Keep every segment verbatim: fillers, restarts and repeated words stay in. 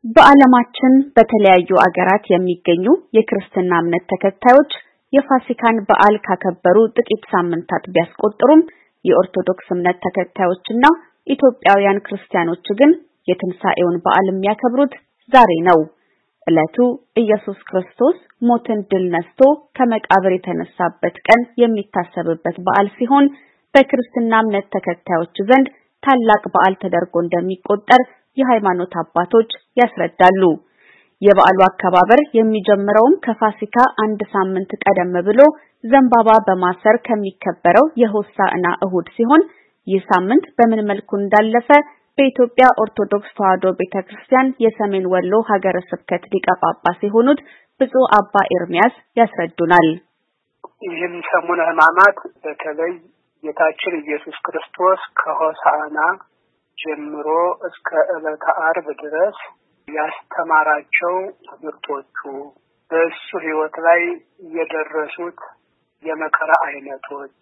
በዓለማችን በተለያዩ አገራት የሚገኙ የክርስትና እምነት ተከታዮች የፋሲካን በዓል ካከበሩ ጥቂት ሳምንታት ቢያስቆጥሩም የኦርቶዶክስ እምነት ተከታዮችና ኢትዮጵያውያን ክርስቲያኖች ግን የትንሣኤውን በዓል የሚያከብሩት ዛሬ ነው። ዕለቱ ኢየሱስ ክርስቶስ ሞትን ድል ነስቶ ከመቃብር የተነሳበት ቀን የሚታሰብበት በዓል ሲሆን በክርስትና እምነት ተከታዮች ዘንድ ታላቅ በዓል ተደርጎ እንደሚቆጠር የሃይማኖት አባቶች ያስረዳሉ። የበዓሉ አከባበር የሚጀምረውም ከፋሲካ አንድ ሳምንት ቀደም ብሎ ዘንባባ በማሰር ከሚከበረው የሆሳዕና እሁድ ሲሆን ይህ ሳምንት በምን መልኩ እንዳለፈ በኢትዮጵያ ኦርቶዶክስ ተዋሕዶ ቤተክርስቲያን የሰሜን ወሎ ሀገረ ስብከት ሊቀ ጳጳስ የሆኑት ብፁዕ አባ ኤርሚያስ ያስረዱናል። ይህም ሰሙነ ሕማማት በተለይ ጌታችን ኢየሱስ ክርስቶስ ከሆሳዕና ጀምሮ እስከ ዕለተ ዓርብ ድረስ ያስተማራቸው ትምህርቶቹ በእሱ ሕይወት ላይ የደረሱት የመከራ አይነቶች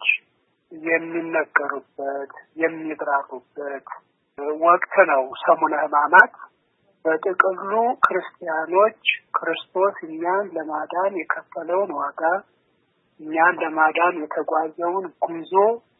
የሚነገሩበት የሚብራሩበት ወቅት ነው። ሰሙነ ሕማማት በጥቅሉ ክርስቲያኖች ክርስቶስ እኛን ለማዳን የከፈለውን ዋጋ እኛን ለማዳን የተጓዘውን ጉዞ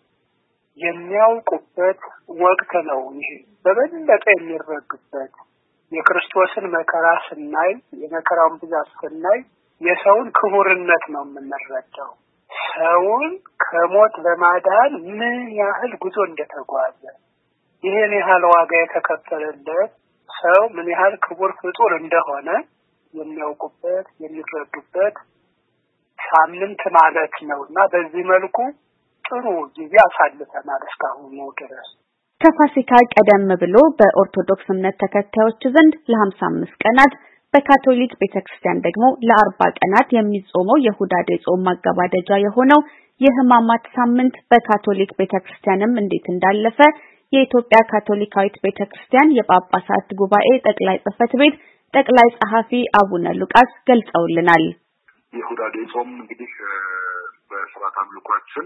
የሚያውቁበት ወቅት ነው። ይሄ በበለጠ የሚረዱበት የክርስቶስን መከራ ስናይ የመከራውን ብዛት ስናይ የሰውን ክቡርነት ነው የምንረዳው። ሰውን ከሞት ለማዳን ምን ያህል ጉዞ እንደተጓዘ ይሄን ያህል ዋጋ የተከፈለለት ሰው ምን ያህል ክቡር ፍጡር እንደሆነ የሚያውቁበት የሚረዱበት ሳምንት ማለት ነውና በዚህ መልኩ ጥሩ ጊዜ አሳልፈናል እስካሁን ድረስ። ከፋሲካ ቀደም ብሎ በኦርቶዶክስ እምነት ተከታዮች ዘንድ ለሃምሳ አምስት ቀናት በካቶሊክ ቤተክርስቲያን ደግሞ ለአርባ ቀናት የሚጾመው የሁዳዴ ጾም ማገባደጃ የሆነው የሕማማት ሳምንት በካቶሊክ ቤተክርስቲያንም እንዴት እንዳለፈ የኢትዮጵያ ካቶሊካዊት ቤተክርስቲያን የጳጳሳት ጉባኤ ጠቅላይ ጽሕፈት ቤት ጠቅላይ ጸሐፊ አቡነ ሉቃስ ገልጸውልናል። የሁዳዴ ጾም እንግዲህ በሥርዓተ አምልኳችን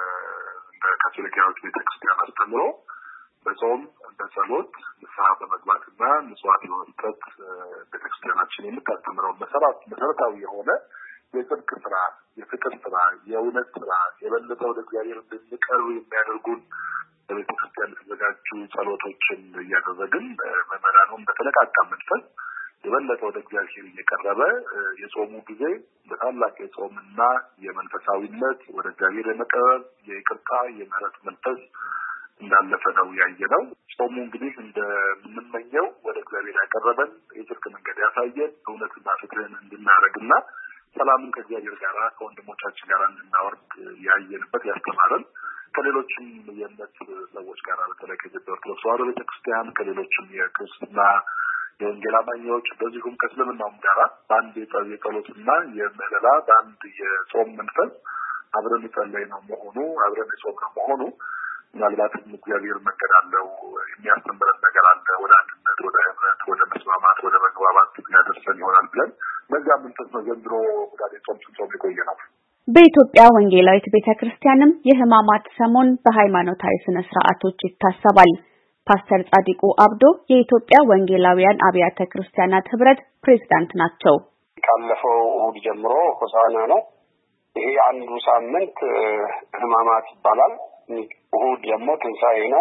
በካቶሊካዊት ቤተክርስቲያን አስተምሮ በጾም በጸሎት ንስሐ በመግባትና ምጽዋት በመስጠት ቤተክርስቲያናችን የምታስተምረው መሰረት መሰረታዊ የሆነ የጽድቅ ስራ፣ የፍቅር ስራ፣ የእውነት ስራ የበለጠ ወደ እግዚአብሔር እንድንቀርብ የሚያደርጉን በቤተክርስቲያን የተዘጋጁ ጸሎቶችን እያደረግን ምዕመናኑን በተነቃቃ መንፈስ የበለጠ ወደ እግዚአብሔር እየቀረበ የጾሙ ጊዜ በታላቅ የጾምና የመንፈሳዊነት ወደ እግዚአብሔር የመቀረብ የይቅርታ የምህረት መንፈስ እንዳለፈ ነው ያየነው። ጾሙ እንግዲህ እንደምንመኘው ወደ እግዚአብሔር ያቀረበን የጽድቅ መንገድ ያሳየን እውነትና ፍትህን እንድናረግና ሰላምን ከእግዚአብሔር ጋር ከወንድሞቻችን ጋር እንድናወርድ ያየንበት ያስተማረን ከሌሎችም የእምነት ሰዎች ጋር በተለይ ከኢትዮጵያ ኦርቶዶክስ ተዋሕዶ ቤተክርስቲያን ከሌሎችም የክርስትና የወንጌል አማኞች በዚሁም ከእስልምናውም ጋር በአንድ የጸሎትና የምህለላ በአንድ የጾም መንፈስ አብረን የጸለይ ነው መሆኑ አብረን የጾም ነው መሆኑ ምናልባትም እግዚአብሔር መንገድ አለው የሚያስተምረን ነገር አለ ወደ አንድነት ወደ ህብረት ወደ መስማማት ወደ መግባባት ያደርሰን ይሆናል ብለን በዛ መንፈስ ነው ዘንድሮ ሁዳዴ ጾም ስንጾም የቆየ ነው። በኢትዮጵያ ወንጌላዊት ቤተክርስቲያንም የሕማማት ሰሞን በሃይማኖታዊ ስነ ስርዓቶች ይታሰባል። ፓስተር ጻዲቁ አብዶ የኢትዮጵያ ወንጌላውያን አብያተ ክርስቲያናት ህብረት ፕሬዝዳንት ናቸው። ካለፈው እሁድ ጀምሮ ሆሳዕና ነው። ይሄ አንዱ ሳምንት ሕማማት ይባላል። እሁድ ደግሞ ትንሣኤ ነው።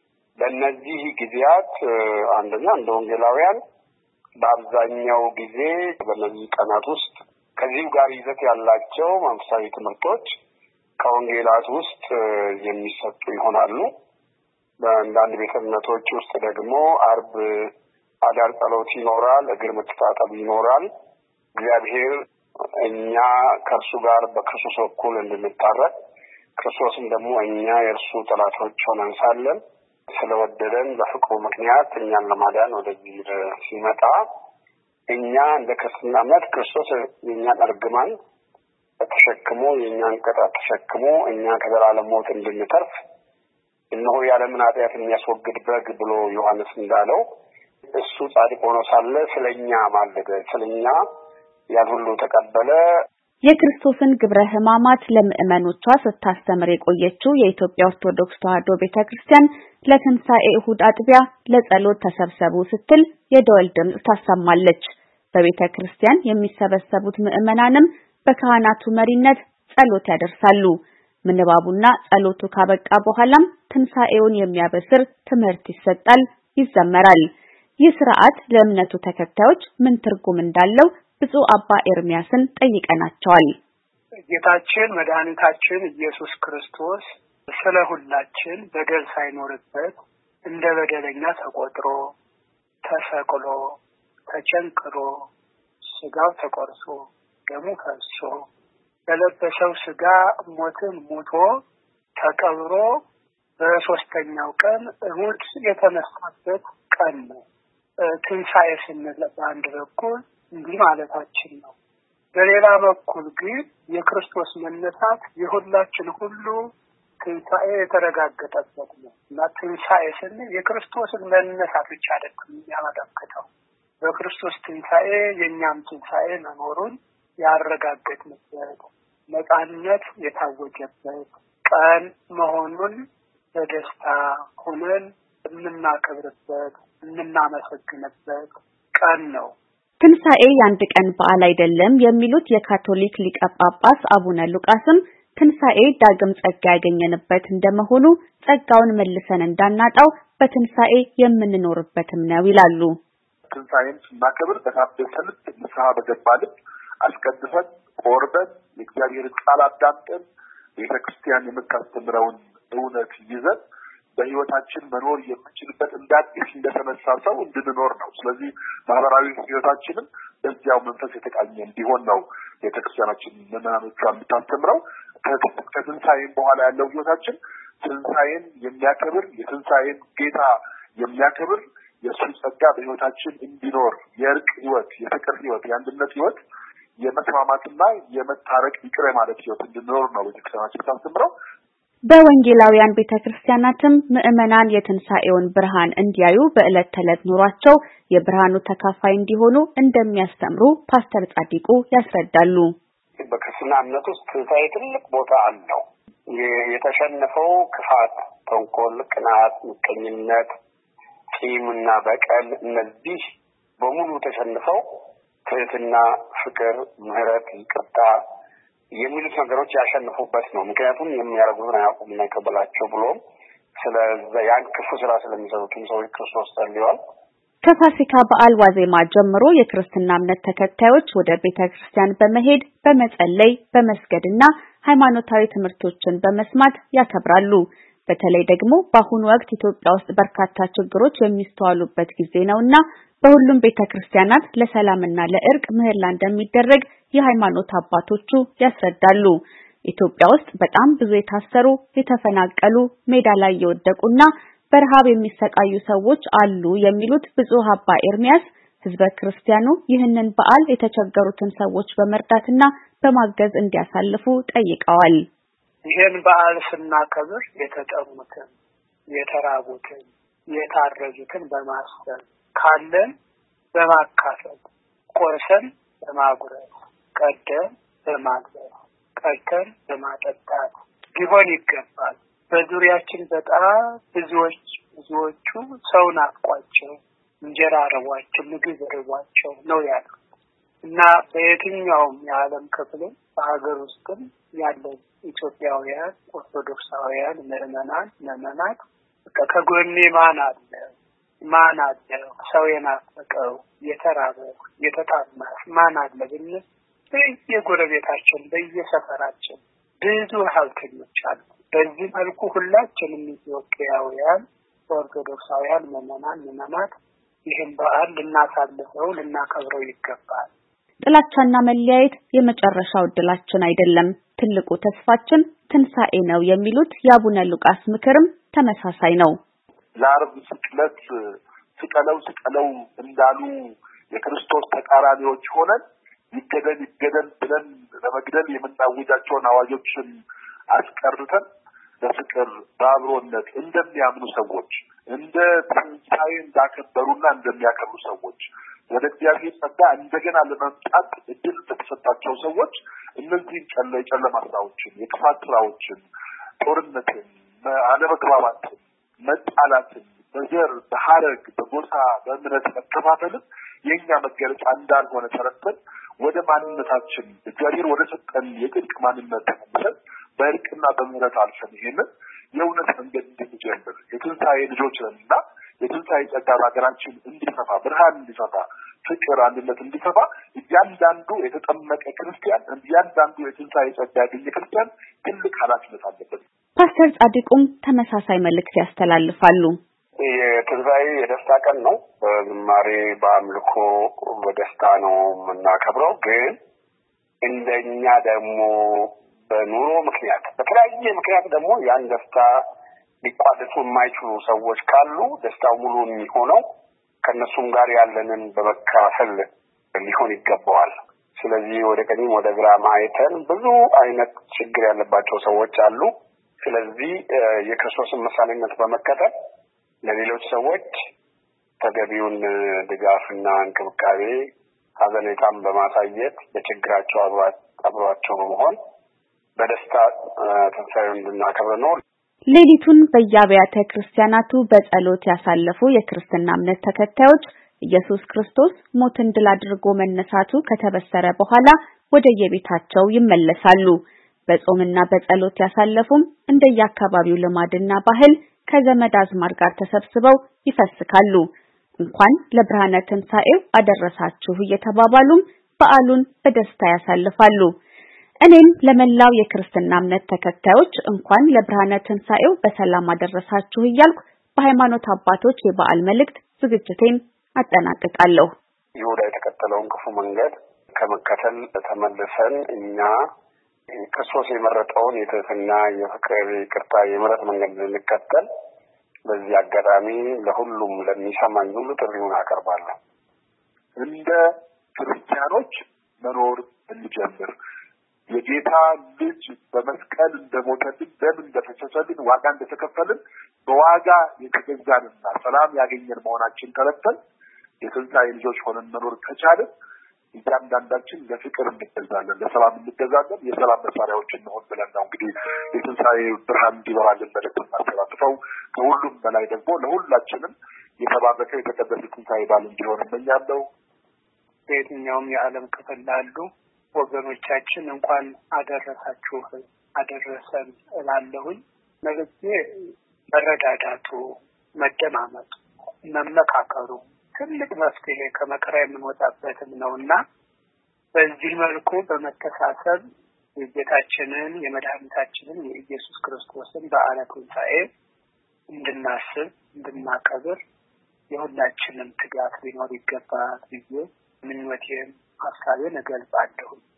በእነዚህ ጊዜያት አንደኛ እንደ ወንጌላውያን በአብዛኛው ጊዜ በእነዚህ ቀናት ውስጥ ከዚህ ጋር ይዘት ያላቸው መንፈሳዊ ትምህርቶች ከወንጌላት ውስጥ የሚሰጡ ይሆናሉ። በአንዳንድ ቤተ እምነቶች ውስጥ ደግሞ ዓርብ አዳር ጸሎት ይኖራል፣ እግር መታጠብ ይኖራል። እግዚአብሔር እኛ ከእርሱ ጋር በክርስቶስ በኩል እንድንታረቅ ክርስቶስም ደግሞ እኛ የእርሱ ጠላቶች ሆነን ሳለን ስለወደደን በፍቅሩ ምክንያት እኛን ለማዳን ወደዚህ ሲመጣ እኛ እንደ ክርስትና እምነት ክርስቶስ የእኛን እርግማን ተሸክሞ የእኛን ቅጣት ተሸክሞ እኛ ከዘላለም ሞት እንድንተርፍ እነሆ የዓለምን ኃጢአት የሚያስወግድ በግ ብሎ ዮሐንስ እንዳለው እሱ ጻድቅ ሆኖ ሳለ ስለኛ ማለደ፣ ስለኛ ያን ሁሉ ተቀበለ፣ የክርስቶስን ግብረ ሕማማት ለምእመኖቿ ስታስተምር የቆየችው የኢትዮጵያ ኦርቶዶክስ ተዋሕዶ ቤተክርስቲያን ለትንሣኤ እሁድ አጥቢያ ለጸሎት ተሰብሰቡ ስትል የደወል ድምጽ ታሰማለች። በቤተክርስቲያን የሚሰበሰቡት ምእመናንም በካህናቱ መሪነት ጸሎት ያደርሳሉ። ምንባቡና ጸሎቱ ካበቃ በኋላም ትንሣኤውን የሚያበስር ትምህርት ይሰጣል፣ ይዘመራል። ይህ ሥርዓት ለእምነቱ ተከታዮች ምን ትርጉም እንዳለው ብፁዕ አባ ኤርሚያስን ጠይቀናቸዋል። ጌታችን መድኃኒታችን ኢየሱስ ክርስቶስ ስለ ሁላችን በደል ሳይኖርበት እንደ በደለኛ ተቆጥሮ ተሰቅሎ ተቸንክሮ ስጋው ተቆርሶ ደሙ ፈሶ በለበሰው ስጋ ሞትን ሞቶ ተቀብሮ በሶስተኛው ቀን እሁድ የተነሳበት ቀን ነው። ትንሣኤ ስንል በአንድ በኩል እንዲህ ማለታችን ነው። በሌላ በኩል ግን የክርስቶስ መነሳት የሁላችን ሁሉ ትንሣኤ የተረጋገጠበት ነው እና ትንሣኤ ስንል የክርስቶስን መነሳት ብቻ አይደለም የሚያመለክተው። በክርስቶስ ትንሣኤ የኛም ትንሣኤ መኖሩን ያረጋገጥንበት ነፃነት የታወጀበት ቀን መሆኑን በደስታ ሆነን የምናከብርበት የምናመሰግንበት ቀን ነው። ትንሣኤ የአንድ ቀን በዓል አይደለም የሚሉት የካቶሊክ ሊቀ ጳጳስ አቡነ ሉቃስም ትንሣኤ ዳግም ጸጋ ያገኘንበት እንደመሆኑ ጸጋውን መልሰን እንዳናጣው በትንሣኤ የምንኖርበትም ነው ይላሉ። ትንሣኤን ስናከብር በታደሰ ልብ ንስሐ በገባ ልብ አስቀድሰን ቆርበን የእግዚአብሔርን ቃል አዳምጠን ቤተክርስቲያን የምታስተምረውን እውነት ይዘን በህይወታችን መኖር የምንችልበት እንዳዲስ እንደተነሳ ሰው እንድንኖር ነው። ስለዚህ ማህበራዊ ህይወታችንን በዚያው መንፈስ የተቃኘ እንዲሆን ነው ቤተክርስቲያናችን ምዕመናኖቿ የምታስተምረው። ከትንሣኤም በኋላ ያለው ህይወታችን ትንሣኤን የሚያከብር የትንሣኤን ጌታ የሚያከብር የእሱ ጸጋ በህይወታችን እንዲኖር የእርቅ ህይወት፣ የፍቅር ህይወት፣ የአንድነት ህይወት፣ የመስማማትና የመታረቅ ይቅር ማለት ህይወት እንድንኖር ነው ቤተክርስቲያናችን የምታስተምረው። በወንጌላውያን ቤተክርስቲያናትም ምእመናን የትንሣኤውን ብርሃን እንዲያዩ በዕለት ተዕለት ኑሯቸው የብርሃኑ ተካፋይ እንዲሆኑ እንደሚያስተምሩ ፓስተር ጻዲቁ ያስረዳሉ። በክርስትና እምነት ውስጥ ትንሣኤ ትልቅ ቦታ አለው። የተሸነፈው ክፋት፣ ተንኮል፣ ቅናት፣ ምቀኝነት፣ ቂምና በቀል እነዚህ በሙሉ ተሸንፈው ትህትና፣ ፍቅር፣ ምህረት፣ ይቅርታ የሚሉት ነገሮች ያሸንፉበት ነው። ምክንያቱም የሚያደርጉትን አያውቁም እና ይቀበላቸው ብሎ ስለዛ ያን ክፉ ስራ ስለሚሰሩትም ሰዎች ክርስቶስ ጸልየዋል። ከፋሲካ በዓል ዋዜማ ጀምሮ የክርስትና እምነት ተከታዮች ወደ ቤተክርስቲያን በመሄድ በመጸለይ በመስገድና ሃይማኖታዊ ትምህርቶችን በመስማት ያከብራሉ። በተለይ ደግሞ በአሁኑ ወቅት ኢትዮጵያ ውስጥ በርካታ ችግሮች የሚስተዋሉበት ጊዜ ነውና በሁሉም ቤተክርስቲያናት ለሰላምና ለእርቅ ምህላ እንደሚደረግ የሃይማኖት አባቶቹ ያስረዳሉ። ኢትዮጵያ ውስጥ በጣም ብዙ የታሰሩ፣ የተፈናቀሉ፣ ሜዳ ላይ የወደቁና በረሃብ የሚሰቃዩ ሰዎች አሉ የሚሉት ብፁዕ አባ ኤርሚያስ ህዝበ ክርስቲያኑ ይህንን በዓል የተቸገሩትን ሰዎች በመርዳትና በማገዝ እንዲያሳልፉ ጠይቀዋል። ይህን በዓል ስናከብር የተጠሙትን፣ የተራቡትን፣ የታረዙትን በማሰብ ካለን በማካፈል ቆርሰን በማጉረስ ቀደም በማግባት ቀደም በማጠጣት ሊሆን ይገባል። በዙሪያችን በጣም ብዙዎች ብዙዎቹ ሰው ናፍቋቸው እንጀራ ርቧቸው ምግብ ርቧቸው ነው ያሉት እና በየትኛውም የዓለም ክፍል በሀገር ውስጥም ያለን ኢትዮጵያውያን ኦርቶዶክሳውያን ምዕመናን ምዕመናት ከጎኔ ማን አለ ማን አለ ሰው የናፈቀው የተራበው የተጣማ ማን አለ ብንል በየጎረቤታችን በየሰፈራችን ብዙ ሀብተኞች አሉ። በዚህ መልኩ ሁላችንም ኢትዮጵያውያን ኦርቶዶክሳውያን ምዕመናን ምዕመናት ይህን በዓል ልናሳልፈው ልናከብረው ይገባል። ጥላቻና መለያየት የመጨረሻው ዕድላችን አይደለም፣ ትልቁ ተስፋችን ትንሣኤ ነው የሚሉት የአቡነ ሉቃስ ምክርም ተመሳሳይ ነው። ለዓርብ ስቅለት ስቀለው ስቀለው እንዳሉ የክርስቶስ ተቃራኒዎች ሆነን ይገደል ይገደል ብለን ለመግደል የምናውጃቸውን አዋጆችን አስቀርተን በፍቅር በአብሮነት እንደሚያምኑ ሰዎች እንደ ትንሣኤ እንዳከበሩና እንደሚያከብሩ ሰዎች ወደ እግዚአብሔር ጸጋ እንደገና ለመምጣት እድል የተሰጣቸው ሰዎች እነዚህ ጨለ ጨለማ ስራዎችን የክፋት ስራዎችን ጦርነትን አለመግባባትን መጣላትን በዘር በሐረግ በጎሳ በእምነት መከፋፈልን የኛ መገለጫ እንዳልሆነ ተረድተን ወደ ማንነታችን እግዚአብሔር ወደ ሰጠን የጥልቅ ማንነት ተመልሰን በእርቅና በምህረት አልፈን ይሄንን የእውነት መንገድ እንድንጀምር የትንሣኤ ልጆች ነንና የትንሣኤ ጸጋ በሀገራችን እንዲሰፋ ብርሃን እንዲሰፋ ፍቅር አንድነት እንዲሰፋ እያንዳንዱ የተጠመቀ ክርስቲያን እያንዳንዱ የትንሣኤ ጸጋ ያገኘ ክርስቲያን ትልቅ ኃላፊነት አለበት። ፓስተር ጻድቁም ተመሳሳይ መልእክት ያስተላልፋሉ። የትንሣኤ የደስታ ቀን ነው። በዝማሬ በአምልኮ በደስታ ነው የምናከብረው። ግን እንደኛ ደግሞ በኑሮ ምክንያት በተለያየ ምክንያት ደግሞ ያን ደስታ ሊቋደሱ የማይችሉ ሰዎች ካሉ ደስታው ሙሉ የሚሆነው ከነሱም ጋር ያለንን በመካፈል ሊሆን ይገባዋል። ስለዚህ ወደ ቀኝም ወደ ግራ ማየተን ብዙ አይነት ችግር ያለባቸው ሰዎች አሉ። ስለዚህ የክርስቶስን ምሳሌነት በመከተል ለሌሎች ሰዎች ተገቢውን ድጋፍና እንክብካቤ ሀዘኔታም በማሳየት በችግራቸው አብሯቸው በመሆን በደስታ ትንሣኤውን እንድናከብር ነው። ሌሊቱን በየአብያተ ክርስቲያናቱ በጸሎት ያሳለፉ የክርስትና እምነት ተከታዮች ኢየሱስ ክርስቶስ ሞትን ድል አድርጎ መነሳቱ ከተበሰረ በኋላ ወደ የቤታቸው ይመለሳሉ። በጾምና በጸሎት ያሳለፉም እንደየአካባቢው ልማድና ባህል ከዘመድ አዝማድ ጋር ተሰብስበው ይፈስካሉ። እንኳን ለብርሃነ ትንሣኤው አደረሳችሁ እየተባባሉም በዓሉን በደስታ ያሳልፋሉ። እኔም ለመላው የክርስትና እምነት ተከታዮች እንኳን ለብርሃነ ትንሣኤው በሰላም አደረሳችሁ እያልኩ በሃይማኖት አባቶች የበዓል መልእክት ዝግጅቴን አጠናቅቃለሁ። ይሁዳ የተከተለውን ክፉ መንገድ ከመከተል ተመልሰን እኛ ክርስቶስ የመረጠውን የትህትና የፍቅር ይቅርታ የምህረት መንገድ እንከተል በዚህ አጋጣሚ ለሁሉም ለሚሰማኝ ሁሉ ጥሪውን አቀርባለሁ። እንደ ክርስቲያኖች መኖር እንጀምር። የጌታ ልጅ በመስቀል እንደሞተልን ደም እንደፈሰሰልን ዋጋ እንደተከፈልን በዋጋ የተገዛንና ሰላም ያገኘን መሆናችን ተረድተን የትንሣኤ ልጆች ሆነን መኖር ከቻልን እያንዳንዳችን ለፍቅር እንገዛለን፣ ለሰላም እንገዛለን፣ የሰላም መሳሪያዎች እንሆን ብለን ነው እንግዲህ የትንሣኤ ብርሃን እንዲበራልን መልእክት እናስተላልፈው። ከሁሉም በላይ ደግሞ ለሁላችንም የተባረከ የተቀደሰ ትንሣኤ በዓል እንዲሆን እመኛለሁ። በየትኛውም የዓለም ክፍል ላሉ ወገኖቻችን እንኳን አደረሳችሁ አደረሰን እላለሁኝ። መልእክቴ መረዳዳቱ፣ መደማመጡ፣ መመካከሩ ትልቅ መፍትሄ ከመከራ የምንወጣበትም ነውና በዚህ መልኩ በመተሳሰብ የጌታችንን የመድኃኒታችንን የኢየሱስ ክርስቶስን በዓለ ትንሣኤ እንድናስብ እንድናከብር የሁላችንም ትጋት ሊኖር ይገባል ብዬ ምኞቴን ሀሳቤን እገልጻለሁ።